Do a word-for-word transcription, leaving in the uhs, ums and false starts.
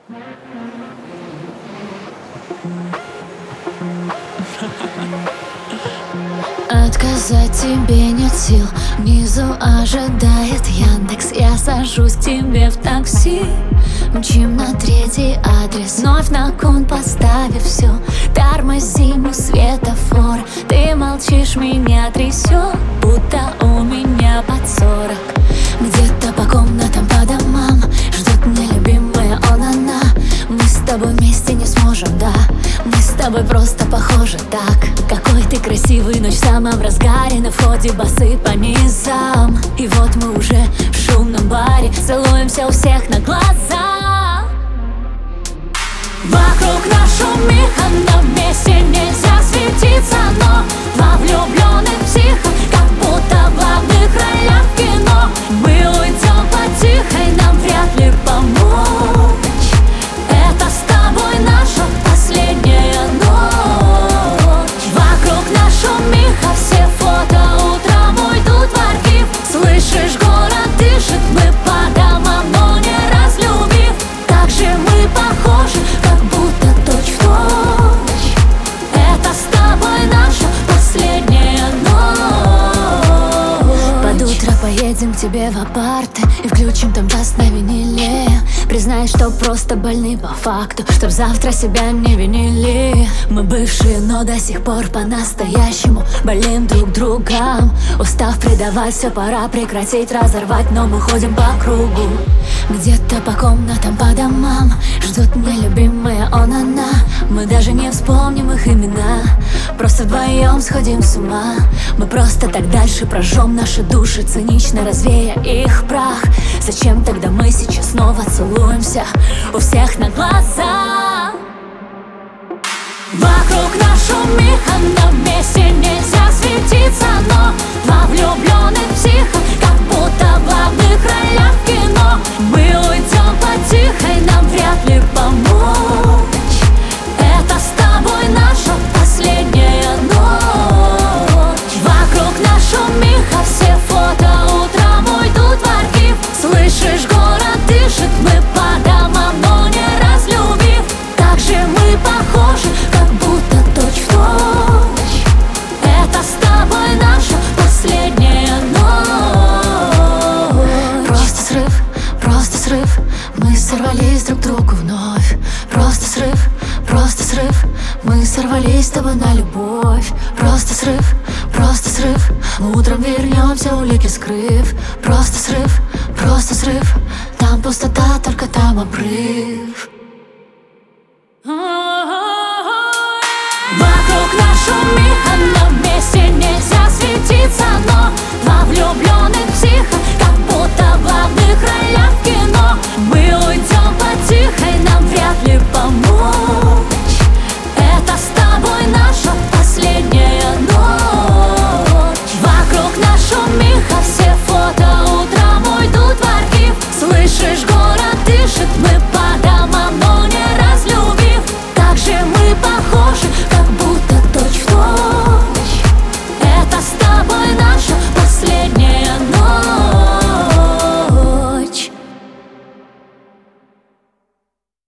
Отказать тебе нет сил, внизу ожидает Яндекс. Я сажусь к тебе в такси, мчим на третий адрес. Вновь на кон поставив все, тормозим у светофора. Ты молчишь, меня трясет, будто у меня под сорок. Где-то по комнатам, по домам ждет меня любимая он, она. Мы с тобой вместе не сможем, да, мы с тобой просто похожи так. Какой ты красивый, ночь в самом разгаре, на входе басы по низам. И вот мы уже в шумном баре, целуемся у всех на глаза. Вокруг нас шумит, но вместе нельзя светиться. Но два влюбленных психа, как будто в главных ролях в кино. Мы уйдем потихо, нам вряд ли помочь. Это с тобой наша последняя ночь. Вокруг нас шумиха, все фото утром уйдут в архив. Слышишь, город дышит, мы по домам, но не разлюбив. Как же мы похожи, как будто точь в точь. Это с тобой наша последняя ночь. Под утро поедем к тебе в апарты и включим там джаз на виниле. Признай, что просто больны по факту, чтоб завтра себя не винили. Мы бывшие, но до сих пор по-настоящему болеем друг другом. Устав предавать, все пора прекратить, разорвать, но мы ходим по кругу. Где-то по комнатам, по домам ждут меня любимая он, она. Мы даже не вспомним их имена, просто вдвоем сходим с ума. Мы просто так дальше прожжем наши души, цинично развея их прах. Зачем тогда мы сейчас снова целуемся у всех на глаза? Вокруг нас шумиха, но вместе нельзя светиться. Но два влюбленных психа, как будто в главных ролях в кино. Мы уйдем потихо, нам вряд ли помочь. Это с тобой наша последняя ночь. Вокруг нас шумиха, все фото утром уйдут в архив. Слышишь, город дышит, мы по домам, но не разлюбив. Как же мы похожи, как будто точь в точь. Это с тобой наша последняя ночь. Просто срыв, просто срыв, мы сорвались друг к другу вновь. Просто срыв, просто срыв, мы сорвались с тобой на любовь. Просто срыв, просто срыв, утром вернемся, улики скрыв. Просто срыв, просто срыв, там пустота, только там обрыв. Вокруг нас шумиха, но вместе нельзя светиться. Но два влюбленных